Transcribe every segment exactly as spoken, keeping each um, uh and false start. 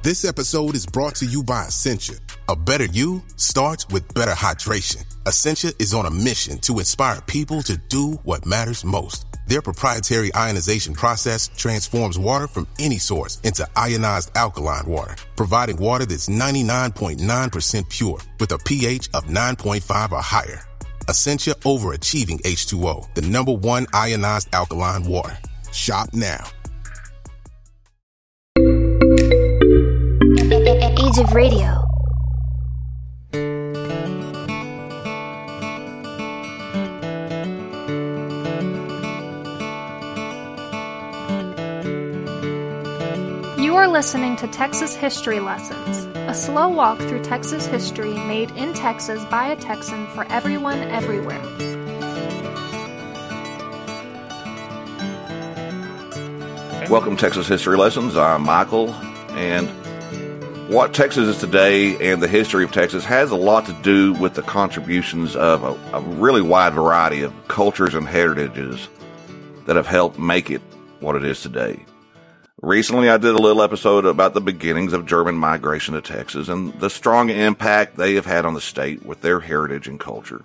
This episode is brought to you by Essentia. A better you starts with better hydration. Essentia is on a mission to inspire people to do what matters most. Their proprietary ionization process transforms water from any source into ionized alkaline water, providing water that's ninety-nine point nine percent pure with a pH of nine point five or higher. Essentia overachieving H two O, the number one ionized alkaline water. Shop now. Age of Radio. You are listening to Texas History Lessons, a slow walk through Texas history made in Texas by a Texan for everyone everywhere. Welcome to Texas History Lessons. I'm Michael, and what Texas is today and the history of Texas has a lot to do with the contributions of a, a really wide variety of cultures and heritages that have helped make it what it is today. Recently, I did a little episode about the beginnings of German migration to Texas and the strong impact they have had on the state with their heritage and culture.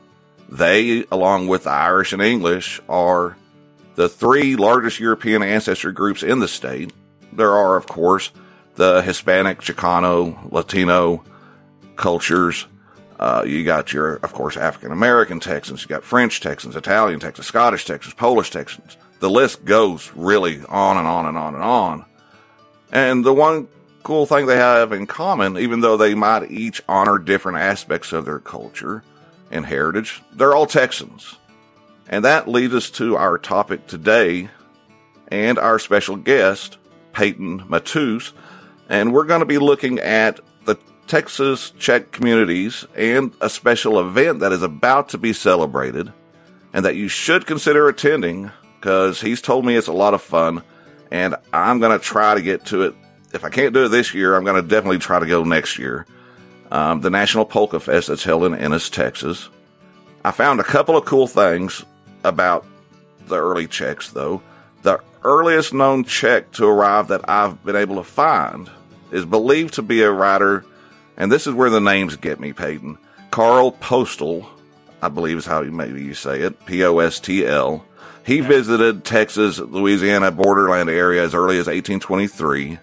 They, along with the Irish and English, are the three largest European ancestry groups in the state. There are, of course, the Hispanic, Chicano, Latino cultures. Uh, you got your, of course, African-American Texans. You got French Texans, Italian Texans, Scottish Texans, Polish Texans. The list goes really on and on and on and on. And the one cool thing they have in common, even though they might each honor different aspects of their culture and heritage, they're all Texans. And that leads us to our topic today and our special guest, Peyton Matus. And we're going to be looking at the Texas Czech communities and a special event that is about to be celebrated and that you should consider attending, because he's told me it's a lot of fun, and I'm going to try to get to it. If I can't do it this year, I'm going to definitely try to go next year. Um, the National Polka Fest that's held in Ennis, Texas. I found a couple of cool things about the early Czechs, though. The earliest known Czech to arrive that I've been able to find is believed to be a writer, and this is where the names get me, Peyton. Karl Postel, I believe is how you maybe you say it, P O S T L. He visited Texas, Louisiana borderland area as early as eighteen twenty-three.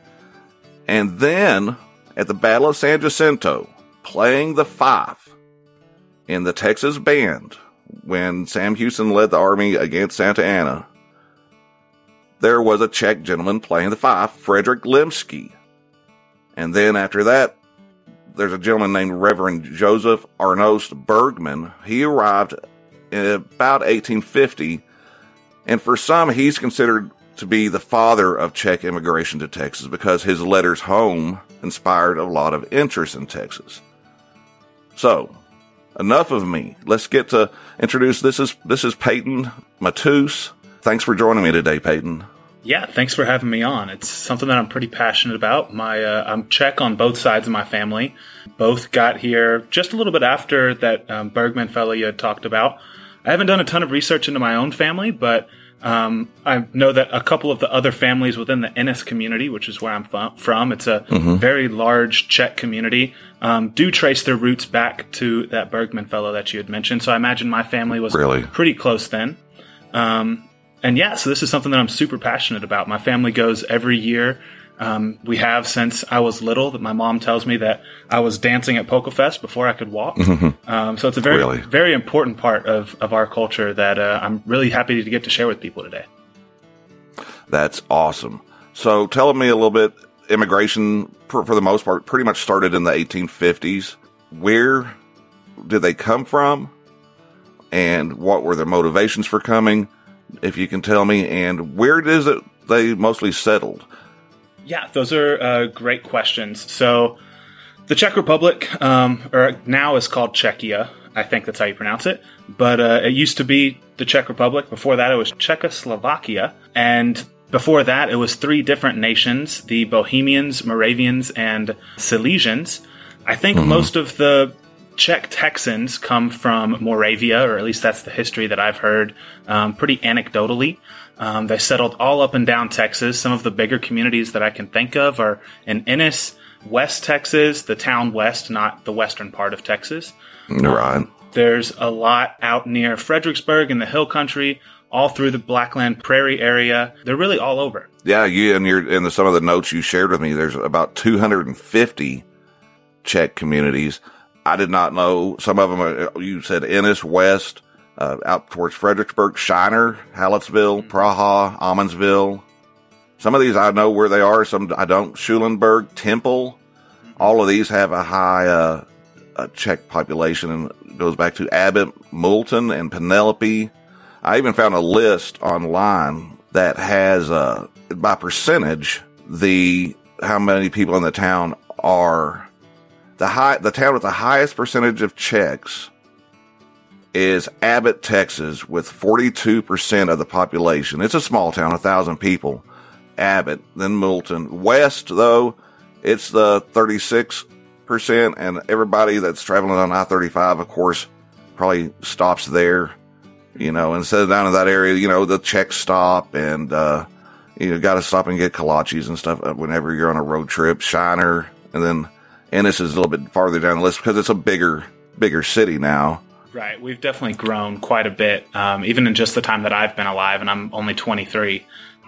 And then, at the Battle of San Jacinto, playing the fife in the Texas band when Sam Houston led the army against Santa Anna, there was a Czech gentleman playing the fife, Frederick Lemsky. And then after that, there's a gentleman named Reverend Joseph Arnost Bergman. He arrived in about eighteen fifty. And for some, he's considered to be the father of Czech immigration to Texas because his letters home inspired a lot of interest in Texas. So, enough of me. Let's get to introduce, this is this is Peyton Matus. Thanks for joining me today, Peyton. Yeah, thanks for having me on. It's something that I'm pretty passionate about. My uh, I'm Czech on both sides of my family. Both got here just a little bit after that um, Bergman fellow you had talked about. I haven't done a ton of research into my own family, but um, I know that a couple of the other families within the Ennis community, which is where I'm from, it's a mm-hmm. very large Czech community, um, do trace their roots back to that Bergman fellow that you had mentioned. So I imagine my family was really? pretty close then. Um, and yeah, so this is something that I'm super passionate about. My family goes every year. Um, we have since I was little. That my mom tells me that I was dancing at Polka Fest before I could walk. Mm-hmm. Um, so it's a very, really? very important part of, of our culture that uh, I'm really happy to get to share with people today. That's awesome. So tell me a little bit, immigration, for, for the most part, pretty much started in the eighteen fifties. Where did they come from? And what were their motivations for coming, if you can tell me? And where is it they mostly settled? Yeah, those are uh, great questions. So the Czech Republic, um, or now is called Czechia. I think that's how you pronounce it. But uh, it used to be the Czech Republic. Before that, it was Czechoslovakia. And before that, it was three different nations, the Bohemians, Moravians, and Silesians. I think mm-hmm. most of the Czech Texans come from Moravia, or at least that's the history that I've heard um, pretty anecdotally. Um, they settled all up and down Texas. Some of the bigger communities that I can think of are in Ennis, West Texas, the town west, not the western part of Texas. Right. Um, there's a lot out near Fredericksburg in the hill country, all through the Blackland Prairie area. They're really all over. Yeah, you and your in the, some of the notes you shared with me, there's about two hundred fifty Czech communities. I did not know. Some of them, are, you said Ennis, West, uh, out towards Fredericksburg, Shiner, Hallettsville, Praha, Ammonsville. Some of these I know where they are. Some I don't. Schulenburg, Temple. All of these have a high uh, a Czech population, and it goes back to Abbott, Moulton, and Penelope. I even found a list online that has, uh, by percentage, the how many people in the town are. The high, the town with the highest percentage of Czechs is Abbott, Texas, with forty-two percent of the population. It's a small town, a thousand people. Abbott, then Moulton. West, though, it's the thirty-six percent, and everybody that's traveling on I thirty-five, of course, probably stops there, you know, instead of down in that area, you know, the Czechs stop, and, uh, you got to stop and get kolaches and stuff whenever you're on a road trip. Shiner, and then Ennis is a little bit farther down the list because it's a bigger, bigger city now. Right. We've definitely grown quite a bit, um, even in just the time that I've been alive, and I'm only twenty-three.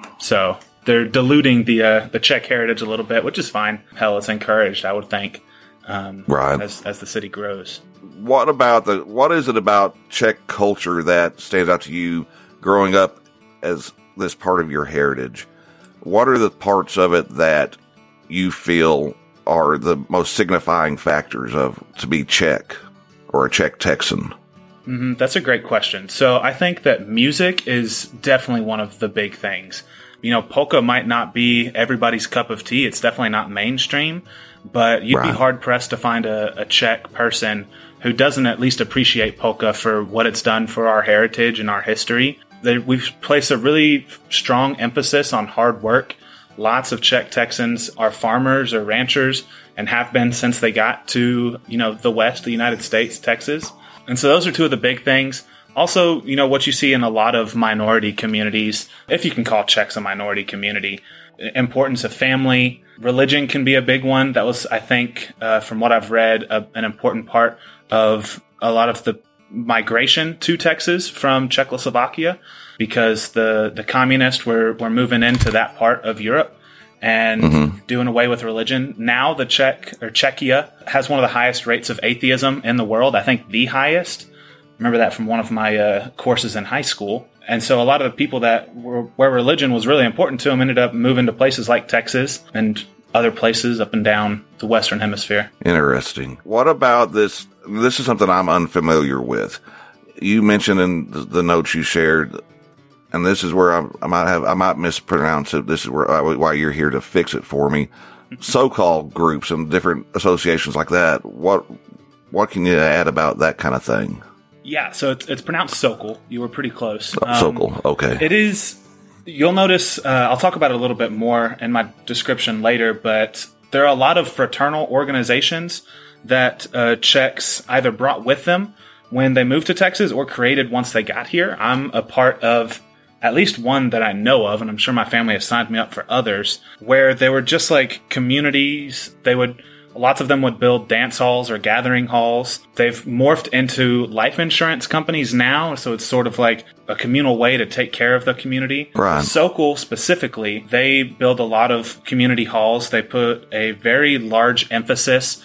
So they're diluting the uh, the Czech heritage a little bit, which is fine. Hell, it's encouraged, I would think, um, right. as as the city grows. What about the? What is it about Czech culture that stands out to you growing up as this part of your heritage? What are the parts of it that you feel are the most signifying factors of to be Czech or a Czech Texan? Mm-hmm, that's a great question. So I think that music is definitely one of the big things. You know, polka might not be everybody's cup of tea. It's definitely not mainstream, but you'd right. be hard pressed to find a, a Czech person who doesn't at least appreciate polka for what it's done for our heritage and our history. They, we've placed a really strong emphasis on hard work. Lots of Czech Texans are farmers or ranchers and have been since they got to, you know, the West, the United States, Texas. And so those are two of the big things. Also, you know, what you see in a lot of minority communities, if you can call Czechs a minority community, importance of family. Religion can be a big one. That was, I think, uh, from what I've read, a, an important part of a lot of the migration to Texas from Czechoslovakia, because the, the communists were, were moving into that part of Europe and mm-hmm. doing away with religion. Now the Czech or Czechia has one of the highest rates of atheism in the world. I think the highest. Remember that from one of my uh, courses in high school. And so a lot of the people that were where religion was really important to them ended up moving to places like Texas and other places up and down the Western Hemisphere. Interesting. What about this? This is something I'm unfamiliar with. You mentioned in the, the notes you shared, and this is where I, I might have I might mispronounce it. This is where I, why you're here to fix it for me. So-called groups and different associations like that. What what can you add about that kind of thing? Yeah, so it's, it's pronounced Sokol. You were pretty close. Um, Sokol, okay. It is, you'll notice, uh, I'll talk about it a little bit more in my description later, but there are a lot of fraternal organizations that uh, Czechs either brought with them when they moved to Texas or created once they got here. I'm a part of at least one that I know of, and I'm sure my family has signed me up for others, where they were just like communities. They would... Lots of them would build dance halls or gathering halls. They've morphed into life insurance companies now, so it's sort of like a communal way to take care of the community. Right. Sokol specifically, they build a lot of community halls. They put a very large emphasis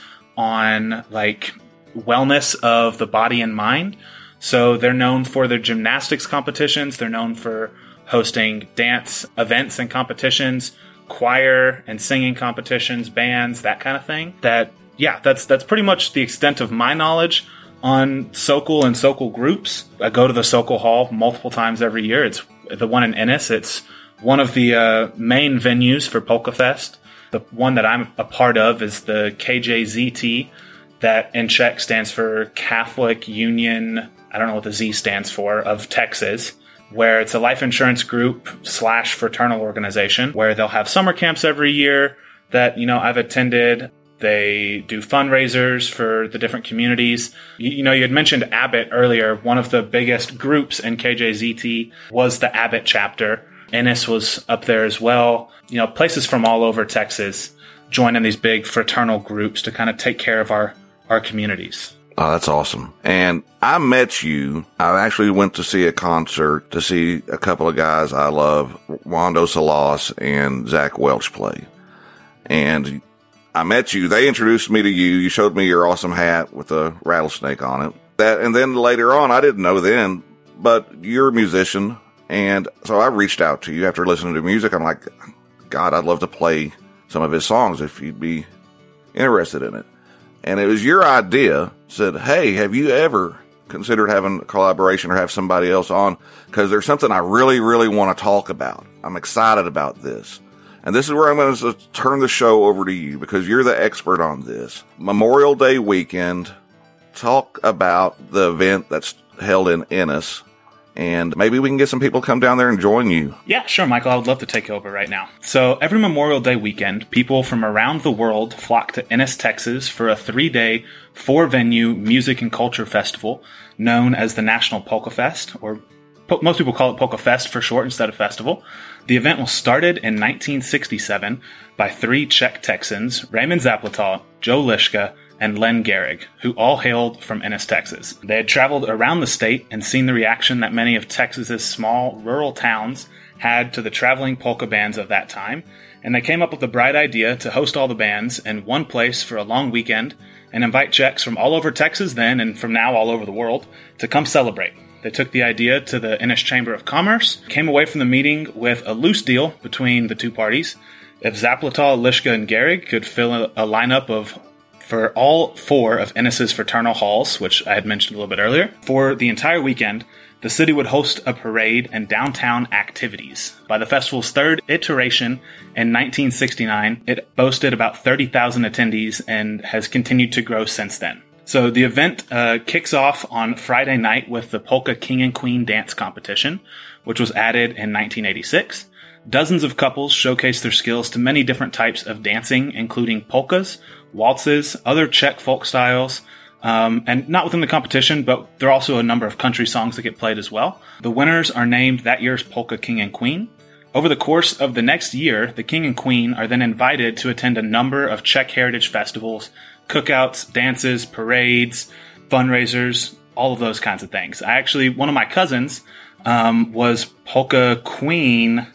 on like wellness of the body and mind. So they're known for their gymnastics competitions. They're known for hosting dance events and competitions, choir and singing competitions, bands, that kind of thing. That, yeah, that's that's pretty much the extent of my knowledge on Sokol and Sokol groups. I go to the Sokol Hall multiple times every year. It's the one in Ennis. It's one of the uh, main venues for Polka Fest. The one that I'm a part of is the K J Z T, that in Czech stands for Catholic Union, I don't know what the Z stands for, of Texas, where it's a life insurance group slash fraternal organization where they'll have summer camps every year that, you know, I've attended. They do fundraisers for the different communities. You, you know, you had mentioned Abbott earlier. One of the biggest groups in K J Z T was the Abbott chapter. Ennis was up there as well. You know, places from all over Texas join in these big fraternal groups to kind of take care of our, our communities. Oh, that's awesome. And I met you. I actually went to see a concert to see a couple of guys I love, Wando Salas and Zach Welch play. And I met you. They introduced me to you. You showed me your awesome hat with a rattlesnake on it. That, and then later on, I didn't know then, but you're a musician. And so I reached out to you after listening to music. I'm like, God, I'd love to play some of his songs if you'd be interested in it. And it was your idea. Said, hey, have you ever considered having a collaboration or have somebody else on? Because there's something I really, really want to talk about. I'm excited about this. And this is where I'm going to turn the show over to you because you're the expert on this. Memorial Day weekend, talk about the event that's held in Ennis. And maybe we can get some people to come down there and join you. Yeah, sure, Michael. I would love to take over right now. So every Memorial Day weekend, people from around the world flock to Ennis, Texas for a three-day, four-venue music and culture festival known as the National Polka Fest, or po- most people call it Polka Fest for short instead of festival. The event was started in nineteen sixty-seven by three Czech Texans, Raymond Zaplatal, Joe Lischka, and Len Gehrig, who all hailed from Ennis, Texas. They had traveled around the state and seen the reaction that many of Texas's small rural towns had to the traveling polka bands of that time, and they came up with the bright idea to host all the bands in one place for a long weekend and invite Czechs from all over Texas then and from now all over the world to come celebrate. They took the idea to the Ennis Chamber of Commerce, came away from the meeting with a loose deal between the two parties. If Zaplatal, Lischka, and Gehrig could fill a, a lineup of for all four of Ennis's fraternal halls, which I had mentioned a little bit earlier, for the entire weekend, the city would host a parade and downtown activities. By the festival's third iteration in nineteen sixty-nine, it boasted about thirty thousand attendees and has continued to grow since then. So the event uh, kicks off on Friday night with the Polka King and Queen dance competition, which was added in nineteen eighty-six. Dozens of couples showcase their skills to many different types of dancing, including polkas, waltzes, other Czech folk styles, um, and not within the competition, but there are also a number of country songs that get played as well. The winners are named that year's Polka King and Queen. Over the course of the next year, the King and Queen are then invited to attend a number of Czech heritage festivals, cookouts, dances, parades, fundraisers, all of those kinds of things. I actually, one of my cousins um, was Polka Queen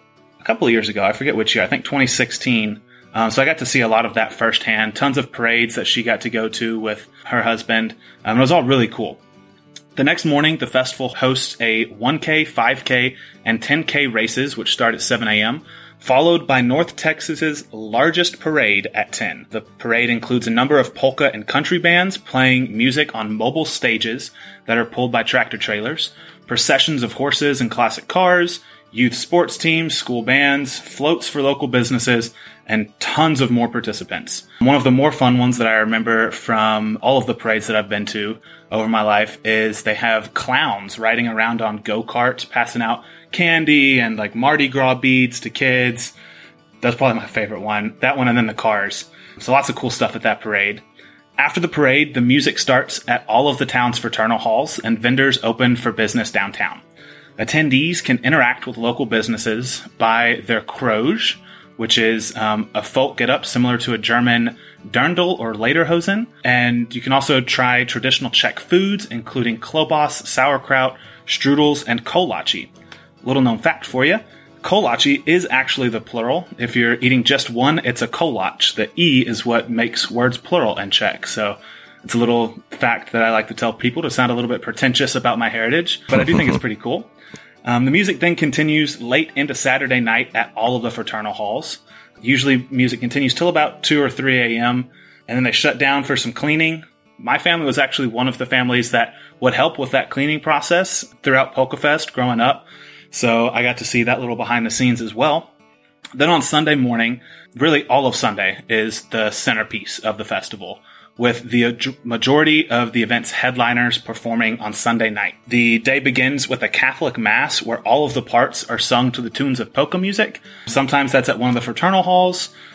a couple of years ago. I forget which year. I think twenty sixteen. Um, so I got to see a lot of that firsthand. Tons of parades that she got to go to with her husband. Um, it was all really cool. The next morning, the festival hosts a one K, five K, and ten K races, which start at seven a.m., followed by North Texas's largest parade at ten. The parade includes a number of polka and country bands playing music on mobile stages that are pulled by tractor trailers, processions of horses and classic cars, youth sports teams, school bands, floats for local businesses, and tons of more participants. One of the more fun ones that I remember from all of the parades that I've been to over my life is they have clowns riding around on go-karts, passing out candy and like Mardi Gras beads to kids. That's probably my favorite one. That one and then the cars. So lots of cool stuff at that parade. After the parade, the music starts at all of the town's fraternal halls and vendors open for business downtown. Attendees can interact with local businesses by their Kroge, which is um, a folk get-up similar to a German Dirndl or Lederhosen. And you can also try traditional Czech foods, including klobas, sauerkraut, strudels, and kolache. Little known fact for you, kolache is actually the plural. If you're eating just one, it's a kolach. The E is what makes words plural in Czech. So it's a little fact that I like to tell people to sound a little bit pretentious about my heritage, but I do think it's pretty cool. Um, the music then continues late into Saturday night at all of the fraternal halls. Usually music continues till about two or three a.m., and then they shut down for some cleaning. My family was actually one of the families that would help with that cleaning process throughout Polka Fest growing up, so I got to see that little behind the scenes as well. Then on Sunday morning, really all of Sunday is the centerpiece of the festival, with the majority of the event's headliners performing on Sunday night. The day begins with a Catholic Mass where all of the parts are sung to the tunes of polka music. Sometimes that's at one of the fraternal halls.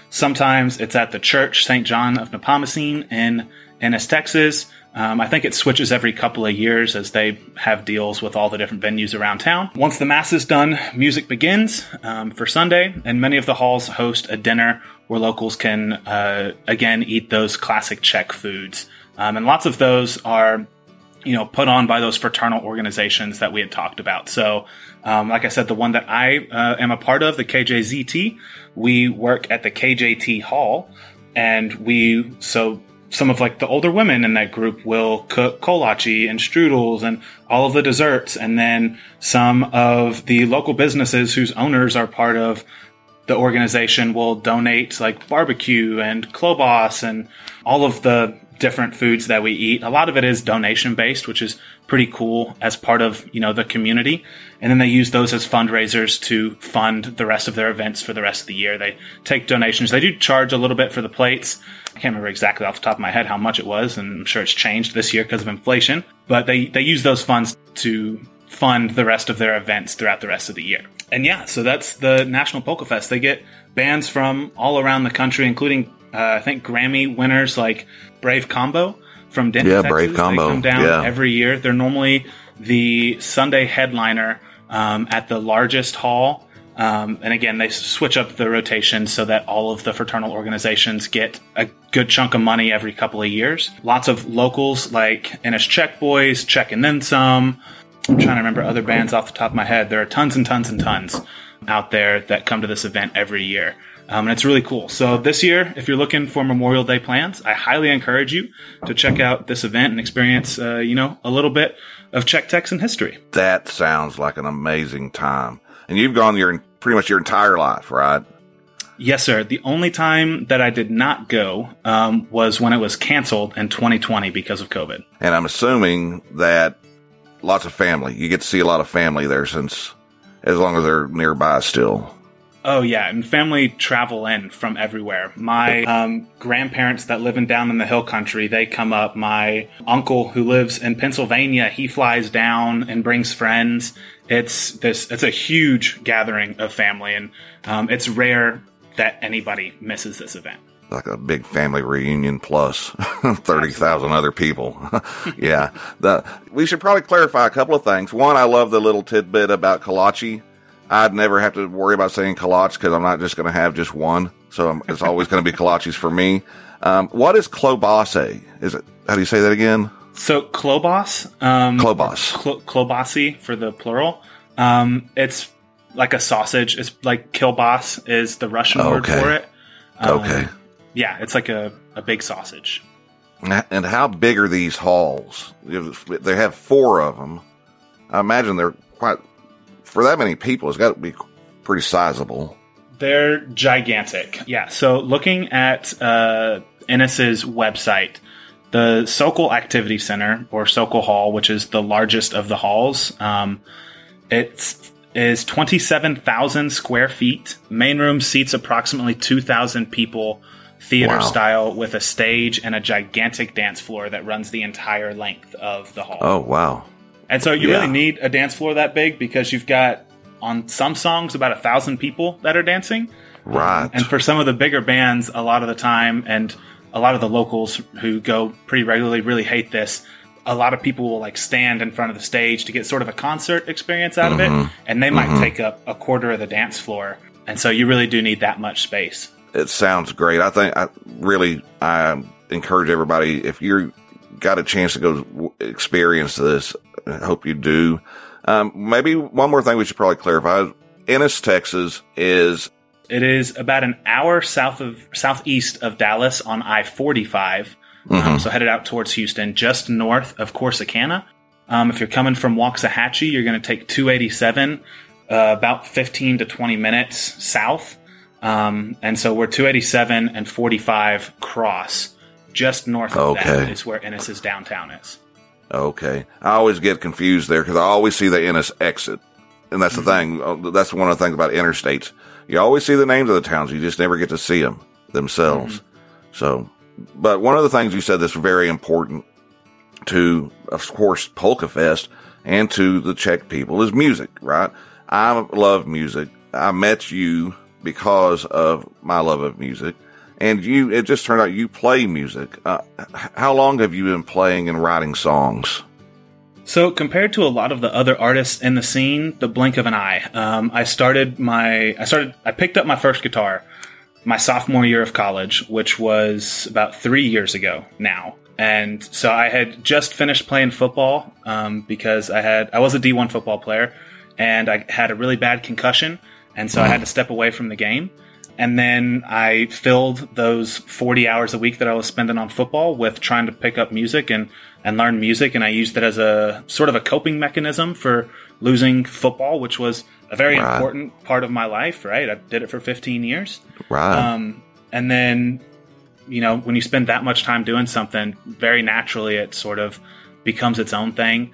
Sometimes it's at the church, Saint John of Nepomucene in Ennis, Texas. Um, I think it switches every couple of years as they have deals with all the different venues around town. Once the Mass is done, music begins um, for Sunday, and many of the halls host a dinner where locals can, uh, again, eat those classic Czech foods. Um, and lots of those are, you know, put on by those fraternal organizations that we had talked about. So, um, like I said, the one that I uh, am a part of, the K J Z T, we work at the K J T Hall, and we, so some of like the older women in that group will cook kolache and strudels and all of the desserts. And then some of the local businesses whose owners are part of the organization will donate like barbecue and klobas and all of the different foods that we eat. A lot of it is donation based, which is pretty cool as part of, you know, the community. And then they use those as fundraisers to fund the rest of their events for the rest of the year. They take donations. They do charge a little bit for the plates. I can't remember exactly off the top of my head how much it was, and I'm sure it's changed this year because of inflation. But they, they use those funds to fund the rest of their events throughout the rest of the year. And yeah, so that's the National Polka Fest. They get bands from all around the country, including, uh, I think, Grammy winners like Brave Combo from Denton, yeah, Texas. Brave Combo. They come down yeah. every year. They're normally the Sunday headliner um, at the largest hall. Um, and again, they switch up the rotation so that all of the fraternal organizations get a good chunk of money every couple of years. Lots of locals like Ennis Czech Boys, Czech and Then Some. I'm trying to remember other bands off the top of my head. There are tons and tons and tons out there that come to this event every year. Um, and it's really cool. So this year, if you're looking for Memorial Day plans, I highly encourage you to check out this event and experience, uh, you know, a little bit of Czech Texan history. That sounds like an amazing time. And you've gone your pretty much your entire life, right? Yes, sir. The only time that I did not go um, was when it was canceled in twenty twenty because of COVID. And I'm assuming that lots of family. You get to see a lot of family there since, as long as they're nearby still. Oh, yeah. And family travel in from everywhere. My um, grandparents that live in down in the hill country, they come up. My uncle who lives in Pennsylvania, he flies down and brings friends. It's this. It's a huge gathering of family, and um, it's rare that anybody misses this event. Like a big family reunion plus thirty thousand other people. Yeah. The, we should probably clarify a couple of things. One, I love the little tidbit about kolache. I'd never have to worry about saying kolache because I'm not just going to have just one. So I'm, it's always going to be kolaches for me. Um, what is klobase? Is it, how do you say that again? So klobas. Um, klobas. Kl- klobasi for the plural. Um, it's like a sausage. It's like kielbas is the Russian okay. word for it. Um, okay. Yeah, it's like a, a big sausage. And how big are these halls? They have four of them. I imagine they're quite, for that many people, it's got to be pretty sizable. They're gigantic. Yeah, so looking at uh, Ennis's website, the Sokol Activity Center, or Sokol Hall, which is the largest of the halls, um, it is twenty-seven thousand square feet. Main room seats approximately two thousand people. Theater wow. style with a stage and a gigantic dance floor that runs the entire length of the hall. Oh, wow. And so you yeah. really need a dance floor that big because you've got, on some songs, about a thousand people that are dancing. Right. Um, and for some of the bigger bands, a lot of the time, and a lot of the locals who go pretty regularly really hate this, a lot of people will like stand in front of the stage to get sort of a concert experience out mm-hmm. of it. And they might mm-hmm. take up a quarter of the dance floor. And so you really do need that much space. It sounds great. I think I really, I encourage everybody, if you got a chance to go experience this, I hope you do. Um, maybe one more thing we should probably clarify. Ennis, Texas is... It is about an hour south of southeast of Dallas on I forty-five. Mm-hmm. Um, so headed out towards Houston, just north of Corsicana. Um, if you're coming from Waxahachie, you're going to take two eighty-seven, uh, about fifteen to twenty minutes south. Um, and so we're two eighty-seven and forty-five cross. Just north of okay. that is where Ennis's downtown is. Okay. I always get confused there because I always see the Ennis exit. And that's mm-hmm. the thing. That's one of the things about interstates. You always see the names of the towns. You just never get to see them themselves. Mm-hmm. So, but one of the things you said that's very important to, of course, Polka Fest and to the Czech people is music, right? I love music. I met you because of my love of music. And you, it just turned out you play music. Uh, how long have you been playing and writing songs? So compared to a lot of the other artists in the scene, the blink of an eye. Um, I started my, I started, I picked up my first guitar my sophomore year of college, which was about three years ago now. And so I had just finished playing football, um, because I had, I was a D one football player and I had a really bad concussion. And so mm. I had to step away from the game. And then I filled those forty hours a week that I was spending on football with trying to pick up music and, and learn music. And I used it as a sort of a coping mechanism for losing football, which was a very right. important part of my life, right? I did it for fifteen years. Right. Um, and then, you know, when you spend that much time doing something, very naturally it sort of becomes its own thing.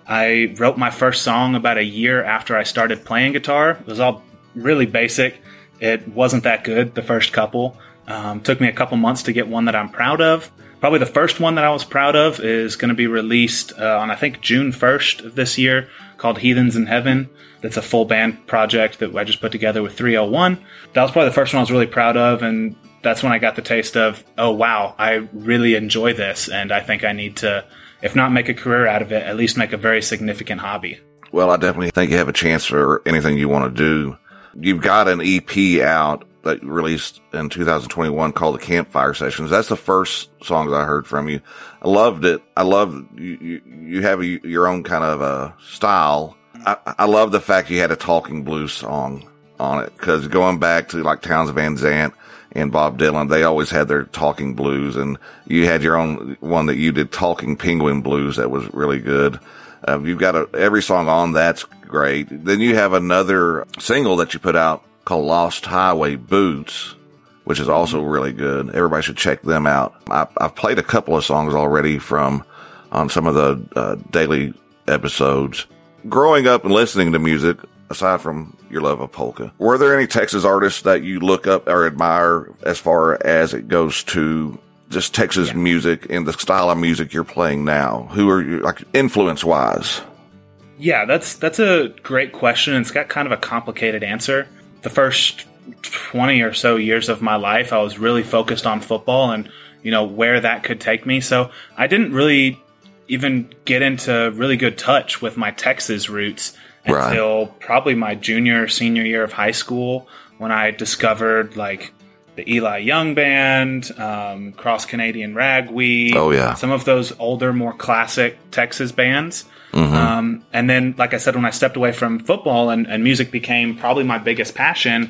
I wrote my first song about a year after I started playing guitar. It was all really basic. It wasn't that good, the first couple. Um, took me a couple months to get one that I'm proud of. Probably the first one that I was proud of is going to be released uh, on, I think, June first of this year, called Heathens in Heaven. That's a full band project that I just put together with three oh one. That was probably the first one I was really proud of, and that's when I got the taste of, oh, wow, I really enjoy this, and I think I need to, if not make a career out of it, at least make a very significant hobby. Well, I definitely think you have a chance for anything you want to do. You've got an E P out that you released in two thousand twenty-one called The Campfire Sessions. That's the first songs I heard from you. I loved it. I love you, you, you have a, your own kind of a style. I, I love the fact you had a talking blues song on it, because going back to like Townes Van Zandt and Bob Dylan, they always had their talking blues, and you had your own one that you did, Talking Penguin Blues, that was really good. Uh, you've got a, every song on that's great. Then you have another single that you put out called Lost Highway Boots, which is also really good. Everybody should check them out. I, I've played a couple of songs already from on some of the uh, daily episodes. Growing up and listening to music, aside from your love of polka, were there any Texas artists that you look up or admire as far as it goes to just Texas yeah. music and the style of music you're playing now? Who are you, like, influence-wise? Yeah, that's that's a great question, and it's got kind of a complicated answer. The first twenty or so years of my life, I was really focused on football and, you know, where that could take me. So I didn't really even get into really good touch with my Texas roots right. until probably my junior, senior year of high school, when I discovered, like, the Eli Young Band, um, Cross Canadian Ragweed, oh, yeah. some of those older, more classic Texas bands. Mm-hmm. Um, and then, like I said, when I stepped away from football and, and music became probably my biggest passion,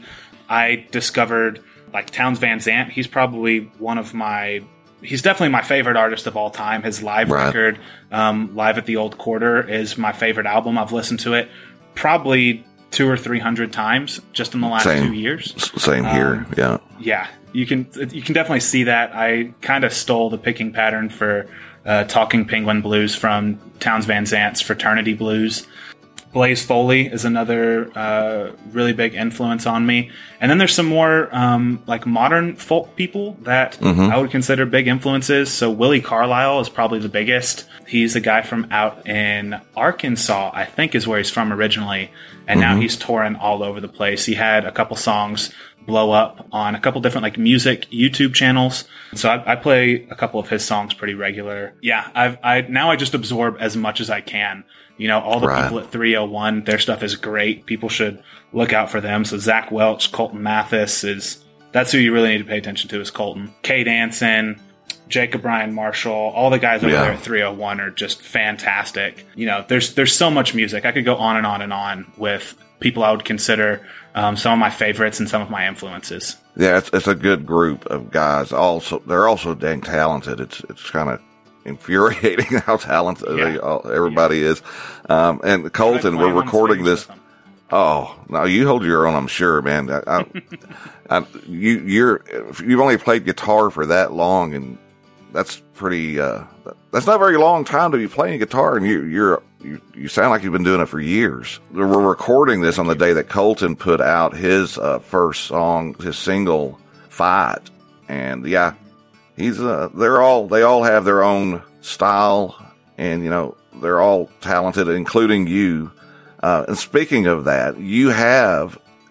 I discovered, like, Townes Van Zandt. He's probably one of my, he's definitely my favorite artist of all time. His live right. record, um, Live at the Old Quarter, is my favorite album. I've listened to it probably two or three hundred times just in the last same, two years. Same here, um, yeah. Yeah, you can you can definitely see that. I kind of stole the picking pattern for uh, Talking Penguin Blues from Townes Van Zandt's Fraternity Blues. Blaze Foley is another uh, really big influence on me. And then there's some more um, like modern folk people that mm-hmm. I would consider big influences. So Willie Carlisle is probably the biggest. He's a guy from out in Arkansas, I think is where he's from originally. And mm-hmm. now he's touring all over the place. He had a couple songs blow up on a couple different like music YouTube channels. So I, I play a couple of his songs pretty regular. Yeah, I've, I now I just absorb as much as I can. You know, all the right. people at three oh one, their stuff is great. People should look out for them. So Zach Welch, Colton Mathis is, that's who you really need to pay attention to is Colton. Kate Anson, Jacob Bryan Marshall, all the guys over yeah. there at three oh one are just fantastic. You know, there's there's so much music. I could go on and on and on with people I would consider um, some of my favorites and some of my influences. Yeah, it's, it's a good group of guys. Also, they're also dang talented. It's it's kind of infuriating how talented yeah. they all, everybody yeah. is. Um, and Colton, we're recording this. Oh, no, you hold your own, I'm sure, man. I, I, I, you, you're, you've only played guitar for that long, and that's pretty, uh, that's not a very long time to be playing guitar, and you, you're, you, you sound like you've been doing it for years. We're recording this on the day that Colton put out his, uh, first song, his single, Fight. And yeah, he's, uh, they're all, they all have their own style, and, you know, they're all talented, including you. Uh, and speaking of that, you have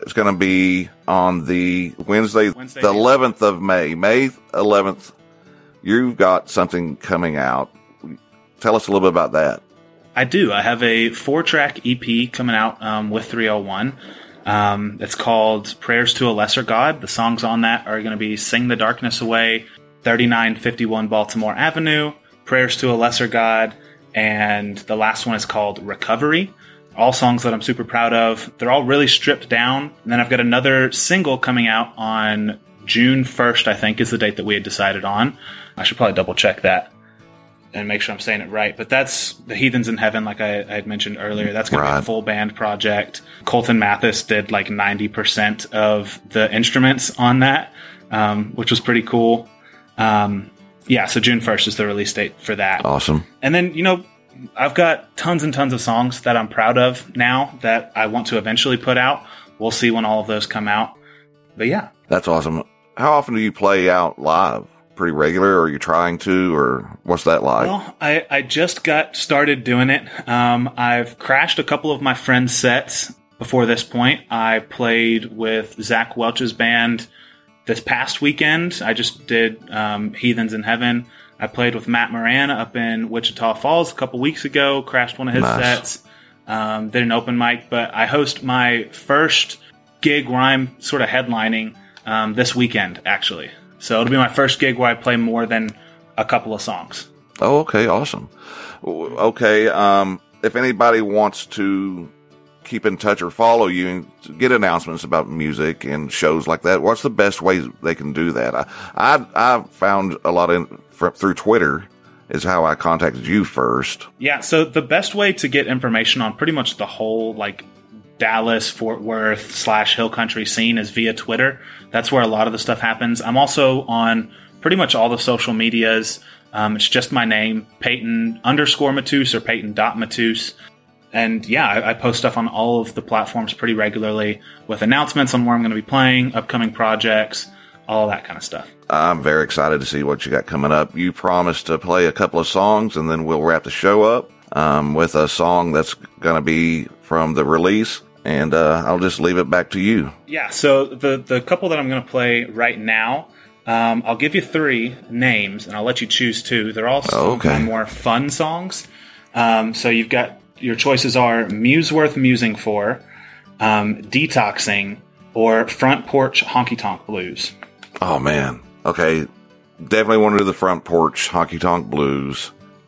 It's going to be on the Wednesday, Wednesday the eleventh of May. May eleventh, you've got something coming out. Tell us a little bit about that. I do. I have a four-track E P coming out um, with three oh one. Um, it's called Prayers to a Lesser God. The songs on that are going to be Sing the Darkness Away, thirty-nine fifty-one Baltimore Avenue, Prayers to a Lesser God, and the last one is called Recovery. All songs that I'm super proud of. They're all really stripped down. And then I've got another single coming out on June first, I think, is the date that we had decided on. I should probably double check that and make sure I'm saying it right. But that's The Heathens in Heaven, like I, I had mentioned earlier. That's going Right. to be a full band project. Colton Mathis did like ninety percent of the instruments on that, um, which was pretty cool. Um, yeah, so June first is the release date for that. Awesome. And then, you know, I've got tons and tons of songs that I'm proud of now that I want to eventually put out. We'll see when all of those come out. But yeah. That's awesome. How often do you play out live? Pretty regular, or are you trying to, or what's that like? Well, I, I just got started doing it. Um, I've crashed a couple of my friends' sets before this point. I played with Zach Welch's band this past weekend. I just did um, Heathens in Heaven. I played with Matt Moran up in Wichita Falls a couple weeks ago, crashed one of his Nice. sets, um, did an open mic, but I host my first gig where I'm sort of headlining um, this weekend, actually. So it'll be my first gig where I play more than a couple of songs. Oh, okay. Awesome. W- Okay. Um, if anybody wants to keep in touch or follow you and get announcements about music and shows like that, what's the best way they can do that? I, I, I found a lot in fr- through Twitter is how I contacted you first. Yeah, so the best way to get information on pretty much the whole, like, Dallas, Fort Worth slash Hill Country scene is via Twitter. That's where a lot of the stuff happens. I'm also on pretty much all the social medias. Um, it's just my name, Peyton underscore Matus or Peyton dot Matus. And yeah, I, I post stuff on all of the platforms pretty regularly with announcements on where I'm going to be playing, upcoming projects, all that kind of stuff. I'm very excited to see what you got coming up. You promised to play a couple of songs and then we'll wrap the show up um, with a song that's going to be from the release. And uh, I'll just leave it back to you. Yeah, so the, the couple that I'm going to play right now, um, I'll give you three names, and I'll let you choose two. They're all some of Okay. my more fun songs. Um, so you've got, your choices are Muse Worth Musing For, um, Detoxing, or Front Porch Honky Tonk Blues. Oh, man. Okay. Definitely want to do the Front Porch Honky Tonk Blues.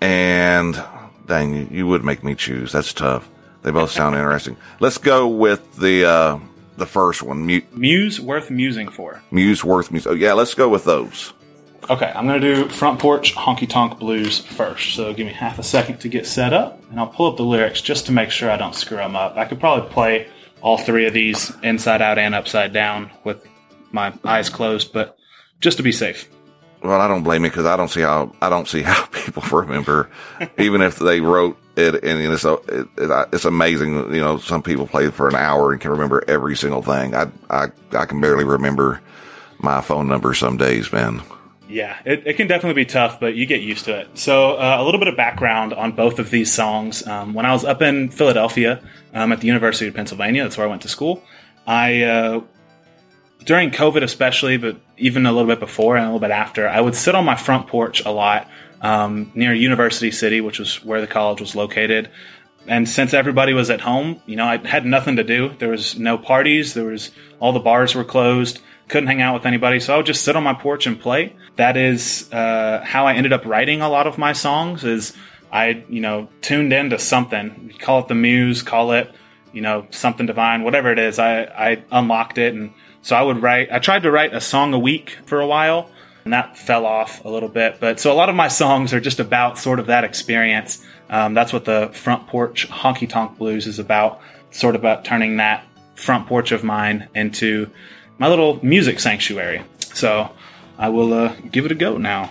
And dang, you, you would make me choose. That's tough. They both sound interesting. Let's go with the uh, the first one, Mu- Muse Worth Musing For. Muse Worth Music. Oh, yeah, let's go with those. Okay, I'm going to do Front Porch Honky Tonk Blues first. So give me half a second to get set up, and I'll pull up the lyrics just to make sure I don't screw them up. I could probably play all three of these inside out and upside down with my eyes closed, but just to be safe. Well, I don't blame you because I don't see how I don't see how people remember, even if they wrote it. And it's it, it, it's amazing. You know, some people play for an hour and can remember every single thing. I I I can barely remember my phone number some days, man. Yeah, it, it can definitely be tough, but you get used to it. So uh, a little bit of background on both of these songs. Um, when I was up in Philadelphia um, at the University of Pennsylvania, that's where I went to school, I, uh, during COVID especially, but even a little bit before and a little bit after, I would sit on my front porch a lot um, near University City, which was where the college was located. And since everybody was at home, you know, I had nothing to do. There was no parties. There was, all the bars were closed. Couldn't hang out with anybody, so I would just sit on my porch and play. That is uh, how I ended up writing a lot of my songs, is I, you know, tuned into something. Call it the muse, call it, you know, something divine, whatever it is. I, I unlocked it, and so I would write, I tried to write a song a week for a while, and that fell off a little bit. But so a lot of my songs are just about sort of that experience. Um, that's what the Front Porch Honky Tonk Blues is about, sort of about turning that front porch of mine into my little music sanctuary. So I will uh, give it a go now.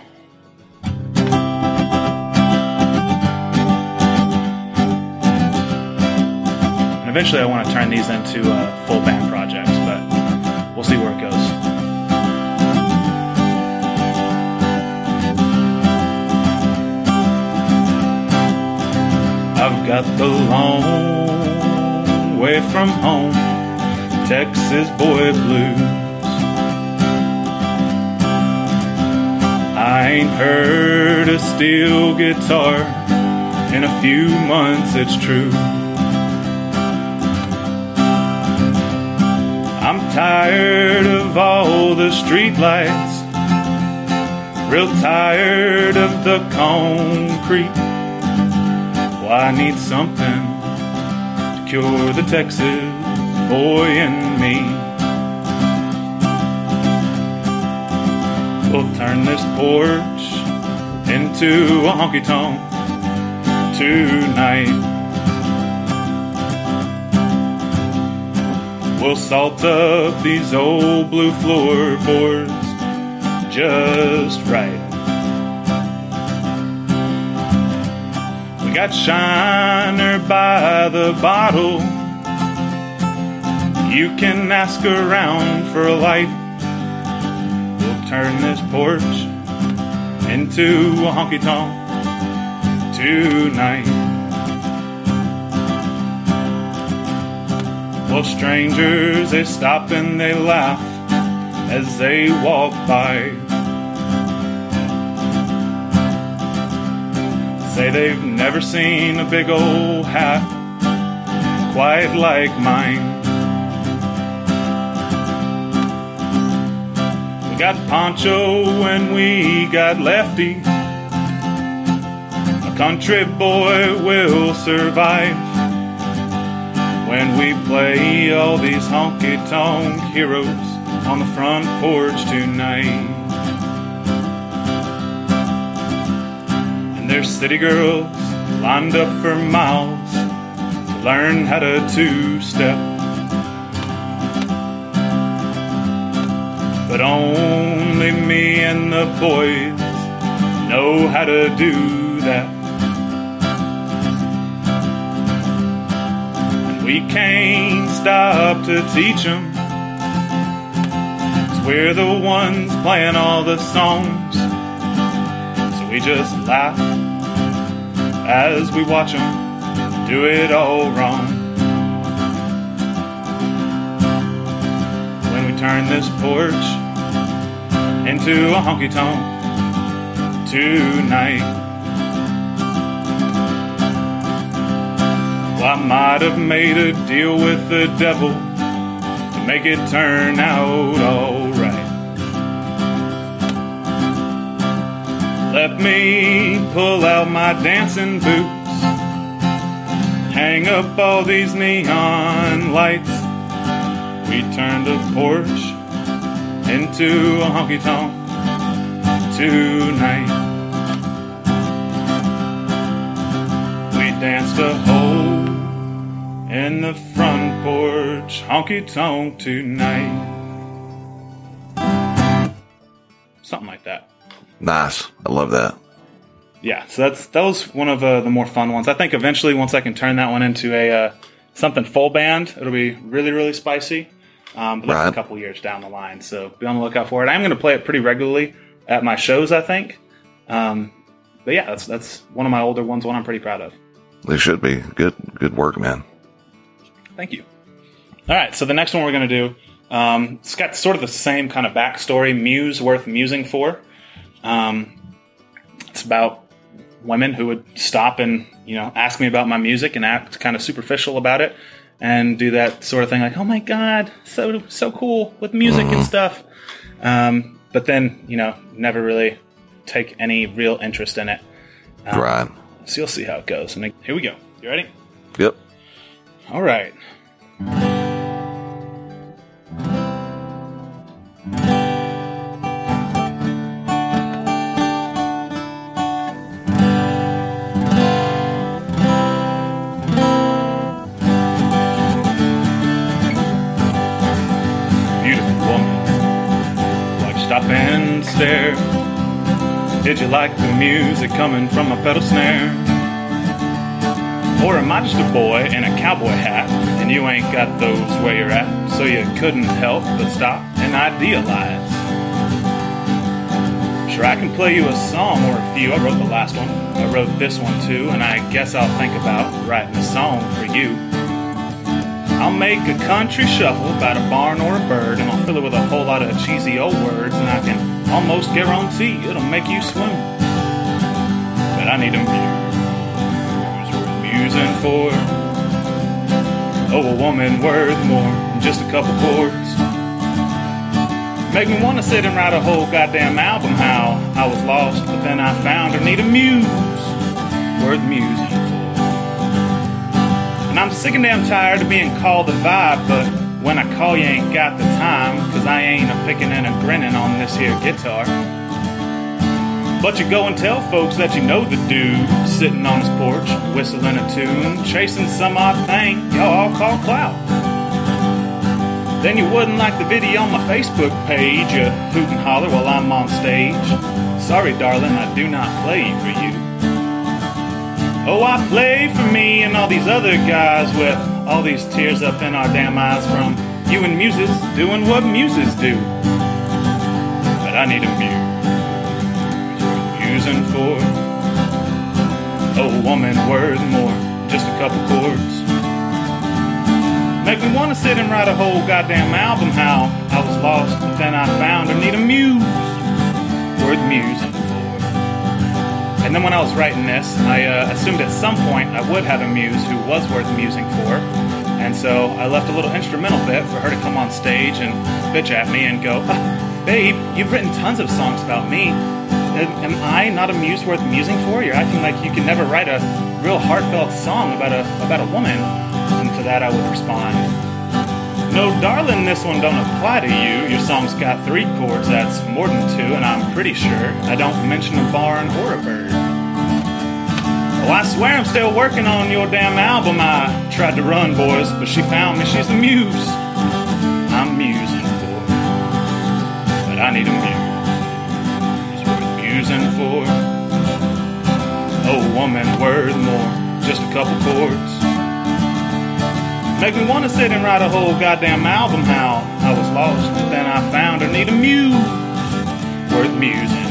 And eventually I want to turn these into uh, full band projects, but we'll see where it goes. I've got the long way from home, Texas boy blues. I ain't heard a steel guitar in a few months, it's true. I'm tired of all the street lights, real tired of the concrete. Well, I need something to cure the Texas boy in me. We'll turn this porch into a honky-tonk tonight. We'll salt up these old blue floorboards just right. We got Shiner by the bottle. You can ask around for a light. We'll turn this porch into a honky-tonk tonight. Well, strangers, they stop and they laugh as they walk by. Say they've never seen a big old hat quite like mine. We got Poncho and we got Lefty. A country boy will survive when we play all these honky-tonk heroes on the front porch tonight. And there's city girls lined up for miles to learn how to two-step. But only me and the boys know how to do that. We can't stop to teach them, 'cause we're the ones playing all the songs. So we just laugh as we watch them do it all wrong. When we turn this porch into a honky-tonk tonight. I might have made a deal with the devil to make it turn out all right. Let me pull out my dancing boots, hang up all these neon lights. We turned a porch into a honky-tonk tonight. We danced a hole in the front porch honky-tonk tonight. Something like that. Nice. I love that. Yeah, so that's that was one of uh, the more fun ones. I think eventually, once I can turn that one into a uh, something full band, it'll be really, really spicy. Um, but that's right. A couple years down the line, so be on the lookout for it. I'm going to play it pretty regularly at my shows, I think. Um, but yeah, that's that's one of my older ones, one I'm pretty proud of. They should be. Good, good work, man. Thank you. All right, so the next one we're going to do, um, it's got sort of the same kind of backstory, muse worth musing for. Um, it's about women who would stop and, you know, ask me about my music and act kind of superficial about it and do that sort of thing like, oh my God, so so cool with music mm-hmm. and stuff. Um, but then, you know, never really take any real interest in it. Um, right. So you'll see how it goes. And here we go. You ready? Yep. All right. Beautiful woman. Why'd you stop and stare? Did you like the music coming from a pedal snare? Or am I just a boy in a cowboy hat, and you ain't got those where you're at, so you couldn't help but stop and idealize? Sure, I can play you a song or a few. I wrote the last one. I wrote this one too, and I guess I'll think about writing a song for you. I I'll make a country shuffle about a barn or a bird, and I'll fill it with a whole lot of cheesy old words, and I can almost guarantee it'll make you swoon. But I need a muse worth musing for. Oh, a woman worth more than just a couple chords. Make me want to sit and write a whole goddamn album how I was lost, but then I found her. Need a muse worth musing for. And I'm sick and damn tired of being called a vibe, but when I call you ain't got the time, cause I ain't a picking and a grinning on this here guitar. But you go and tell folks that you know the dude sitting on his porch, whistling a tune, chasing some odd thing y'all all call clout. Then you wouldn't like the video on my Facebook page, you hoot and holler while I'm on stage. Sorry darling, I do not play for you. Oh, I play for me and all these other guys with all these tears up in our damn eyes from you and muses doing what muses do. But I need a muse using for. Oh, a woman worth more, just a couple chords. Make me want to sit and write a whole goddamn album how I was lost, but then I found her. Need a muse worth musing for. And then when I was writing this, I uh, assumed at some point I would have a muse who was worth musing for. And so I left a little instrumental bit for her to come on stage and bitch at me and go, ah, babe, you've written tons of songs about me. Am I not a muse worth musing for? You're acting like you can never write a real heartfelt song about a about a woman. And to that I would respond, no, darling, this one don't apply to you. Your song's got three chords, that's more than two, and I'm pretty sure I don't mention a barn or a bird. Oh, I swear I'm still working on your damn album. I tried to run, boys, but she found me. She's the muse I'm musing for. But I need a muse worth musing for. Oh, woman worth more, just a couple chords. Make me want to sit and write a whole goddamn album how I was lost, but then I found her. Need a muse worth musing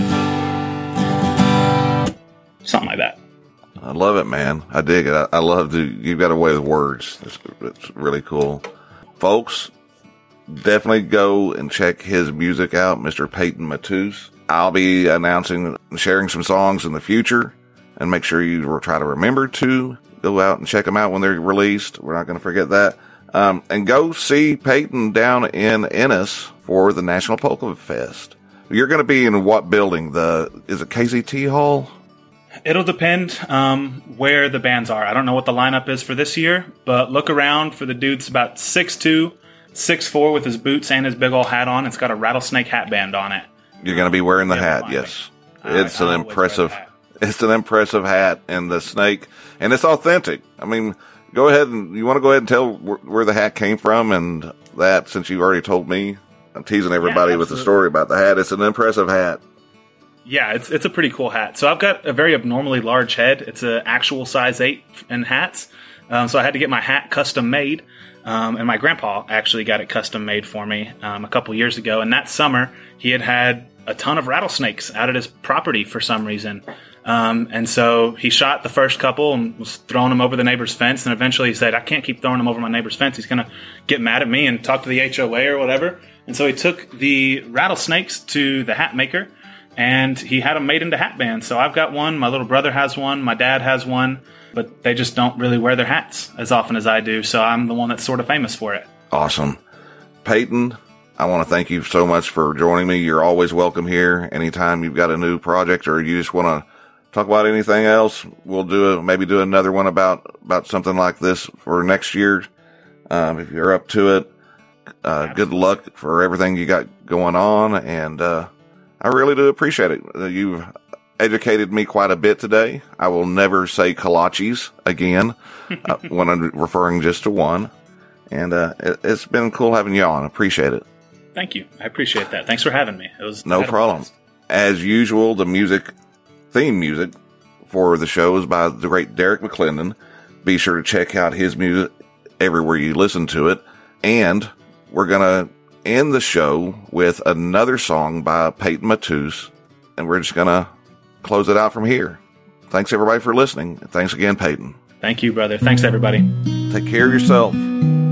for. Something like that. I love it, man. I dig it. I, I love the, you've got a way with words. It's, it's really cool. Folks, definitely go and check his music out, Mister Peyton Matus. I'll be announcing and sharing some songs in the future, and make sure you try to remember to go out and check them out when they're released. We're not going to forget that. Um, and go see Peyton down in Ennis for the National Polka Fest. You're going to be in what building? The, is it K Z T Hall? It'll depend um, where the bands are. I don't know what the lineup is for this year, but look around for the dude's about six two, six four with his boots and his big old hat on. It's got a rattlesnake hat band on it. You're going to be wearing the hat, yes. It's an impressive, it's an impressive hat, and the snake, and it's authentic. I mean, go ahead and, you want to go ahead and tell where, where the hat came from and that, since you already told me. I'm teasing everybody yeah, with the story about the hat. It's an impressive hat. Yeah, it's it's a pretty cool hat. So I've got a very abnormally large head. It's an actual size eight in hats. Um, so I had to get my hat custom made. Um, and my grandpa actually got it custom made for me um, a couple years ago. And that summer, he had had a ton of rattlesnakes out at his property for some reason. Um, and so he shot the first couple and was throwing them over the neighbor's fence. And eventually he said, I can't keep throwing them over my neighbor's fence. He's going to get mad at me and talk to the H O A or whatever. And so he took the rattlesnakes to the hat maker, and he had them made into hat bands. So I've got one. My little brother has one. My dad has one. But they just don't really wear their hats as often as I do. So I'm the one that's sort of famous for it. Awesome. Peyton, I want to thank you so much for joining me. You're always welcome here. Anytime you've got a new project or you just want to talk about anything else, we'll do a, maybe do another one about, about something like this for next year. Um, if you're up to it, uh, good luck for everything you got going on. And, uh, I really do appreciate it. You've educated me quite a bit today. I will never say kolaches again uh, when I'm referring just to one. And uh, it, it's been cool having you on. Appreciate it. Thank you. I appreciate that. Thanks for having me. It was no problem. As usual, the music, theme music for the show is by the great Derek McClendon. Be sure to check out his music everywhere you listen to it. And we're going to end the show with another song by Peyton Matus. And we're just going to close it out from here. Thanks everybody for listening. Thanks again, Peyton. Thank you, brother. Thanks everybody. Take care of yourself. Take care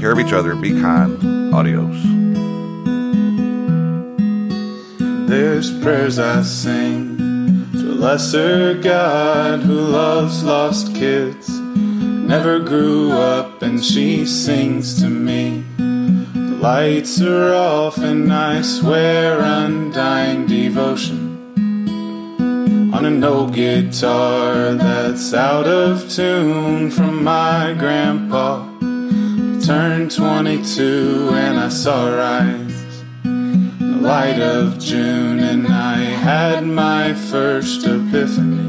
care of each other. Be kind. Adios. There's prayers I sing to a lesser God who loves lost kids. Never grew up and she sings to me. The lights are off and I swear undying devotion on an old guitar that's out of tune from my grandpa. I turned twenty-two and I saw rise the light of June, and I had my first epiphany.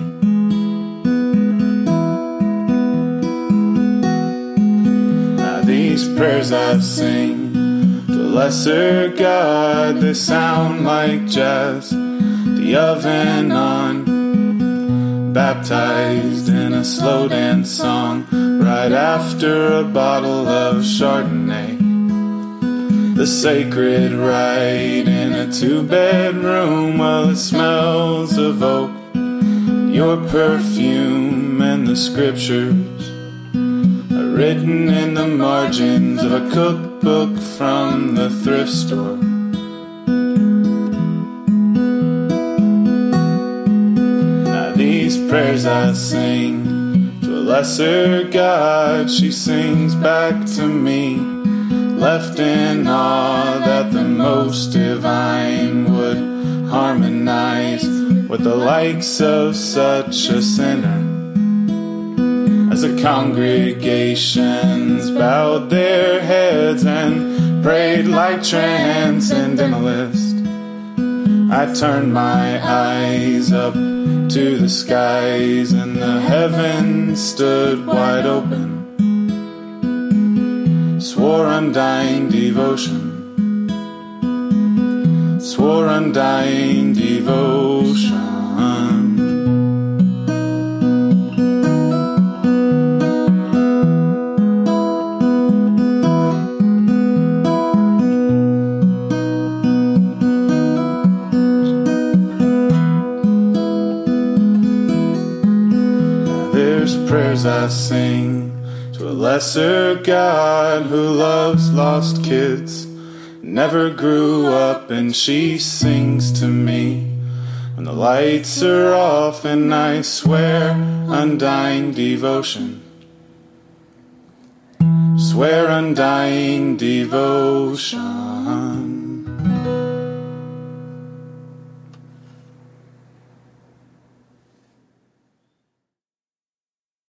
Now these prayers I sing to a lesser God, they sound like jazz. The oven on, baptized in a slow dance song right after a bottle of Chardonnay. The sacred rite in a two-bedroom, well, it smells of oak, your perfume, and the scriptures are written in the margins of a cookbook from the thrift store. These prayers I sing to a lesser God, she sings back to me, left in awe that the most divine would harmonize with the likes of such a sinner. As the congregations bowed their heads and prayed like transcendentalists, I turned my eyes up to the skies, and the heavens stood wide open. Swore undying devotion, swore undying devotion. Prayers I sing to a lesser God who loves lost kids. Never grew up and she sings to me when the lights are off, and I swear undying devotion, swear undying devotion.